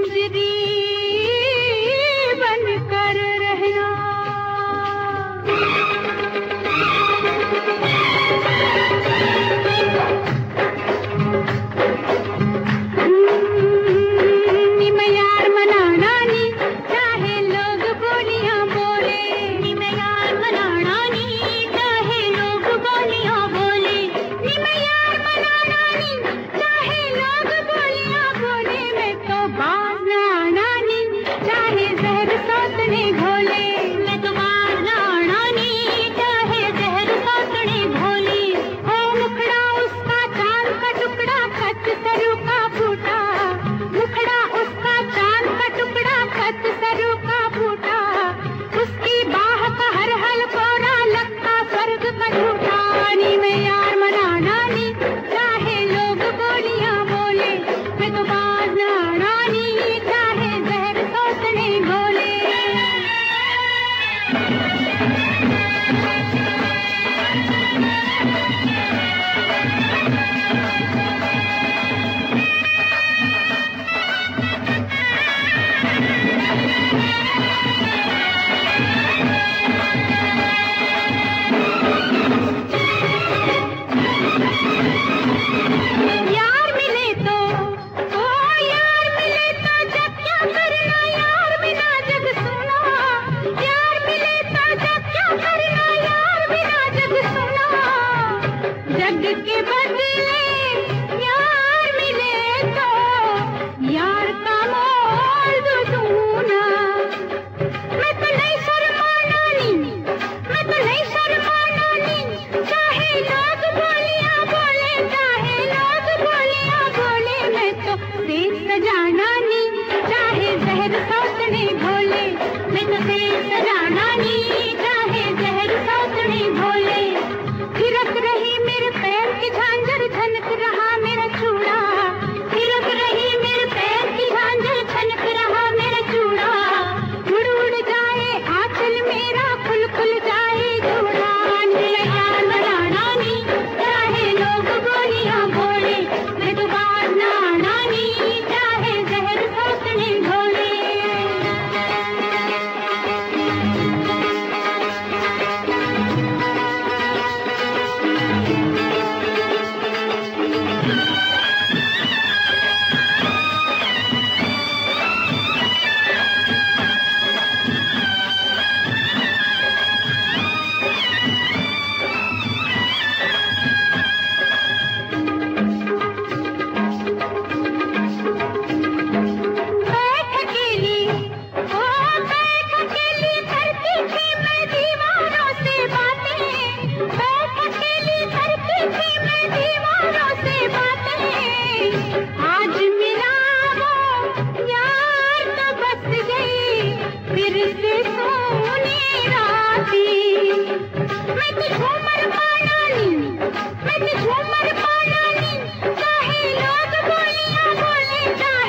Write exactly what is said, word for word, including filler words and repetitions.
मंजरी बनकर रहना। नी मैं यार मनाना नी चाहे लोग बोलियां बोले, नी मैं यार मनाना नी चाहे लोग बोलियां बोले, नी मैं यार मनाना नी चाहे लोग बोलियां बोले। मैं तो बाज ना आना नी चाहे जहर सोतने घोले, मैं तो बाज ना आना नी चाहे जहर सोतने घोले। ओ मुखड़ा उसका चांद का टुकड़ा खत सरू का फूटा, मुखड़ा उसका चांद का टुकड़ा खत सरू का फूटा। उसकी बाह का हर हल कोरा लगता स्वर्ग का झूठा। नी मैं यार मनाना नी चाहे लोग बोलियां बोले, मैं तो बाज ना आना नी चाहे जहर सोतने घोले। यार मिले तो ओ यार मिले तो जब क्या करना, यार बिना जग सुना। यार मिले तो जब क्या करना, यार बिना जग सुना। जग के बदले यार मिले तो यार का मोल दूना। मैं तो नहीं शर्माना नी, मैं तो नहीं शर्माना नी चाहे लोग बोलियां बोले, चाहे लोग बोलियां बोले। मैं तो तेज सजाना नी चाहे जहर सोतने घोले, मैं तो तेज सजाना नी चाहे जहर सोतने घोले। थिरक रही मेरे पैर की झांझर झनक रहा मेरा चूड़ा, थिरक रही मेरे पैर की झांझर झनक रहा मेरा चूड़ा। उड़ उड़ जाए आंचल मेरा खुल खुल जाए जूड़ा। नी मैं यार मनाना नी चाहे लोग बोलियां बोले, मैं तो बाज ना आना नी चाहे जहर सोतने घोले। बैठ अकेली ओ बैठ अकेली करती थी मैं दीवारों से बातें, बैठ अकेली करती थी मैं दीवारों से बातें। आज मिला वो यार तो बस गई फिर से सोनी राती। मैं तो झूमर पाना नी, मैं तो झूमर पाना नी चाहे लोग बोलियां बोले, चाहे